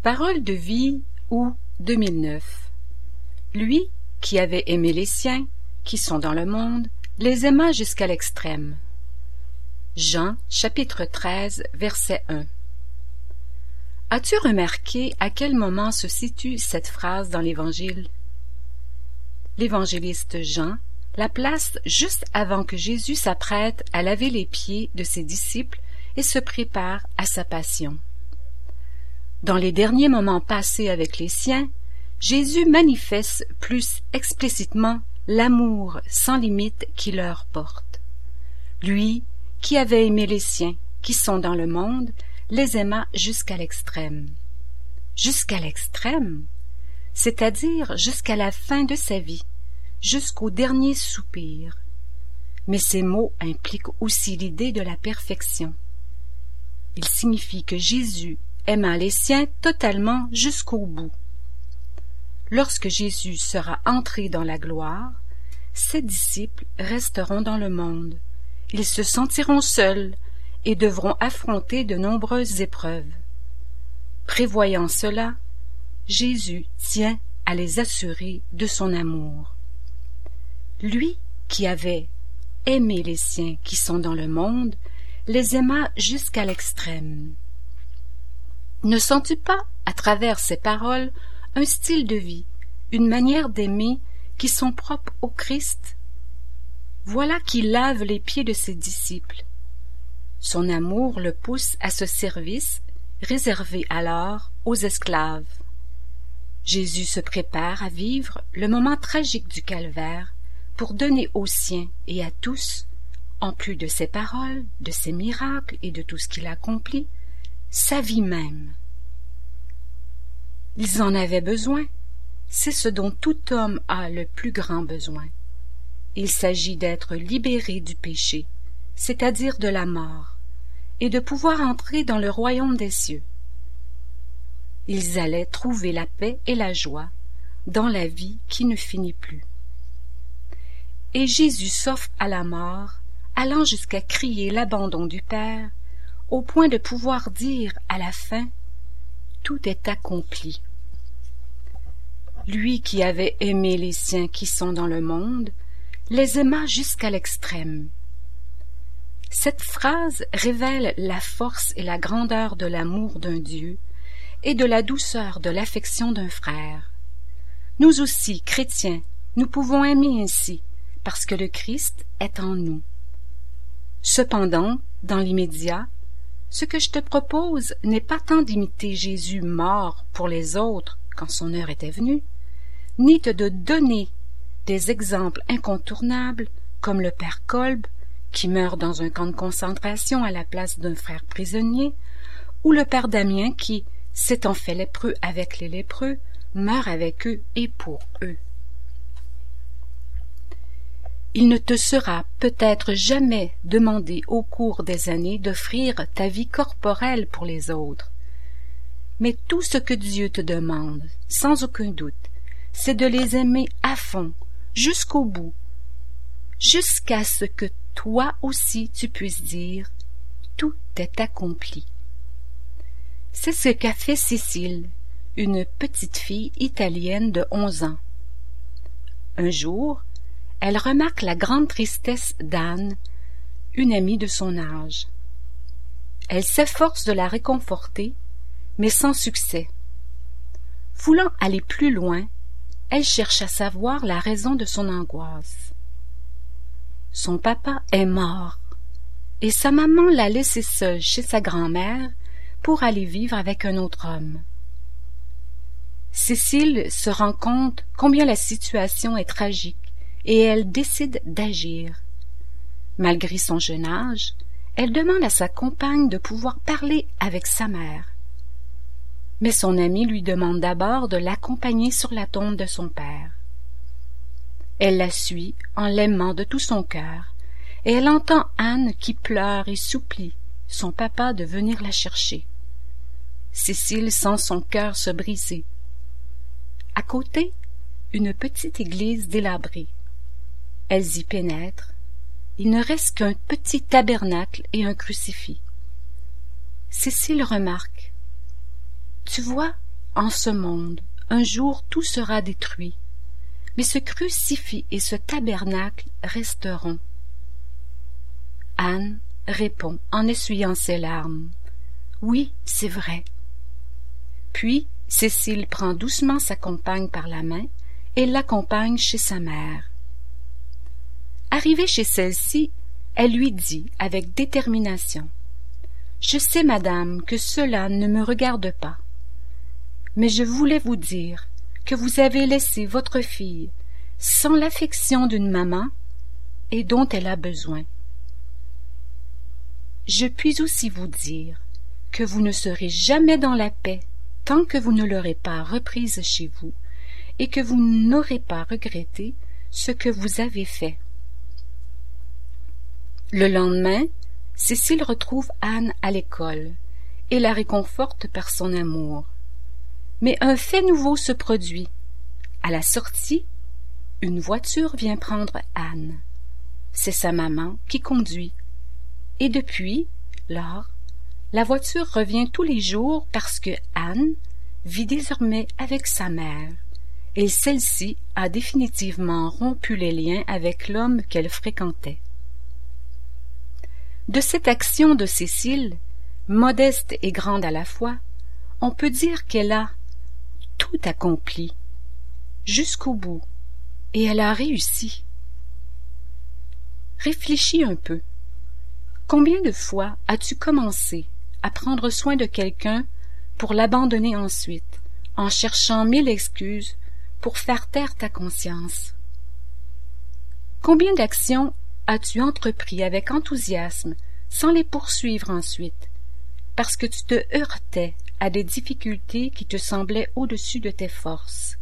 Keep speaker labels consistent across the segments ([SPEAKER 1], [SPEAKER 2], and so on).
[SPEAKER 1] Paroles de vie, août 2009. Lui, qui avait aimé les siens, qui sont dans le monde, les aima jusqu'à l'extrême. Jean, chapitre 13, verset 1. As-tu remarqué à quel moment se situe cette phrase dans l'Évangile? L'évangéliste Jean la place juste avant que Jésus s'apprête à laver les pieds de ses disciples et se prépare à sa passion. Dans les derniers moments passés avec les siens, Jésus manifeste plus explicitement l'amour sans limite qu'il leur porte. Lui, qui avait aimé les siens, qui sont dans le monde, les aima jusqu'à l'extrême. Jusqu'à l'extrême, c'est-à-dire jusqu'à la fin de sa vie, jusqu'au dernier soupir. Mais ces mots impliquent aussi l'idée de la perfection. Il signifie que Jésus aima les siens totalement jusqu'au bout. Lorsque Jésus sera entré dans la gloire, ses disciples resteront dans le monde. Ils se sentiront seuls et devront affronter de nombreuses épreuves. Prévoyant cela, Jésus tient à les assurer de son amour. Lui qui avait aimé les siens qui sont dans le monde, les aima jusqu'à l'extrême. Ne sens-tu pas, à travers ces paroles, un style de vie, une manière d'aimer qui sont propres au Christ? Voilà qui lave les pieds de ses disciples. Son amour le pousse à ce service, réservé alors aux esclaves. Jésus se prépare à vivre le moment tragique du calvaire pour donner aux siens et à tous, en plus de ses paroles, de ses miracles et de tout ce qu'il accomplit, sa vie même. Ils en avaient besoin. C'est ce dont tout homme a le plus grand besoin. Il s'agit d'être libéré du péché, c'est-à-dire de la mort, et de pouvoir entrer dans le royaume des cieux. Ils allaient trouver la paix et la joie dans la vie qui ne finit plus. Et Jésus s'offre à la mort, allant jusqu'à crier l'abandon du Père, au point de pouvoir dire à la fin « Tout est accompli ». Lui qui avait aimé les siens qui sont dans le monde, les aima jusqu'à l'extrême. Cette phrase révèle la force et la grandeur de l'amour d'un Dieu et de la douceur de l'affection d'un frère. Nous aussi, chrétiens, nous pouvons aimer ainsi, parce que le Christ est en nous. Cependant, dans l'immédiat, ce que je te propose n'est pas tant d'imiter Jésus mort pour les autres quand son heure était venue, ni de donner des exemples incontournables comme le père Kolb, qui meurt dans un camp de concentration à la place d'un frère prisonnier, ou le père Damien qui, s'étant fait lépreux avec les lépreux, meurt avec eux et pour eux. Il ne te sera peut-être jamais demandé au cours des années d'offrir ta vie corporelle pour les autres. Mais tout ce que Dieu te demande, sans aucun doute, c'est de les aimer à fond, jusqu'au bout, jusqu'à ce que toi aussi tu puisses dire « Tout est accompli ». C'est ce qu'a fait Cécile, une petite fille italienne de 11 ans. Un jour, elle remarque la grande tristesse d'Anne, une amie de son âge. Elle s'efforce de la réconforter, mais sans succès. Voulant aller plus loin, elle cherche à savoir la raison de son angoisse. Son papa est mort, et sa maman l'a laissé seule chez sa grand-mère pour aller vivre avec un autre homme. Cécile se rend compte combien la situation est tragique, et elle décide d'agir. Malgré son jeune âge, elle demande à sa compagne de pouvoir parler avec sa mère. Mais son amie lui demande d'abord de l'accompagner sur la tombe de son père. Elle la suit en l'aimant de tout son cœur, et elle entend Anne qui pleure et supplie son papa de venir la chercher. Cécile sent son cœur se briser. À côté, une petite église délabrée. Elles y pénètrent. Il ne reste qu'un petit tabernacle et un crucifix. Cécile remarque. « Tu vois, en ce monde, un jour tout sera détruit, mais ce crucifix et ce tabernacle resteront. Anne répond en essuyant ses larmes. Oui, c'est vrai. Puis Cécile prend doucement sa compagne par la main et l'accompagne chez sa mère. Arrivée chez celle-ci, elle lui dit avec détermination: « Je sais, madame, que cela ne me regarde pas, mais je voulais vous dire que vous avez laissé votre fille sans l'affection d'une maman et dont elle a besoin. Je puis aussi vous dire que vous ne serez jamais dans la paix tant que vous ne l'aurez pas reprise chez vous et que vous n'aurez pas regretté ce que vous avez fait. » Le lendemain, Cécile retrouve Anne à l'école et la réconforte par son amour. Mais un fait nouveau se produit. À la sortie, une voiture vient prendre Anne. C'est sa maman qui conduit. Et depuis lors, la voiture revient tous les jours parce que Anne vit désormais avec sa mère et celle-ci a définitivement rompu les liens avec l'homme qu'elle fréquentait. De cette action de Cécile, modeste et grande à la fois, on peut dire qu'elle a tout accompli, jusqu'au bout, et elle a réussi. Réfléchis un peu. Combien de fois as-tu commencé à prendre soin de quelqu'un pour l'abandonner ensuite, en cherchant 1000 excuses pour faire taire ta conscience? Combien d'actions as-tu entrepris avec enthousiasme sans les poursuivre ensuite, parce que tu te heurtais à des difficultés qui te semblaient au-dessus de tes forces?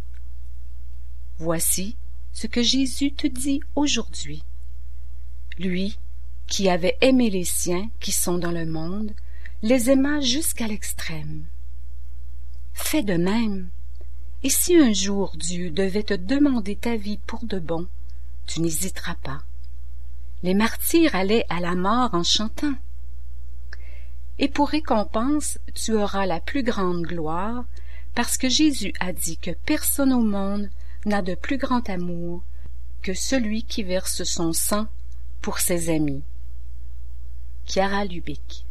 [SPEAKER 1] Voici ce que Jésus te dit aujourd'hui. Lui, qui avait aimé les siens qui sont dans le monde, les aima jusqu'à l'extrême. Fais de même, et si un jour Dieu devait te demander ta vie pour de bon, tu n'hésiteras pas. Les martyrs allaient à la mort en chantant. Et pour récompense, tu auras la plus grande gloire, parce que Jésus a dit que personne au monde n'a de plus grand amour que celui qui verse son sang pour ses amis. Chiara Lubick.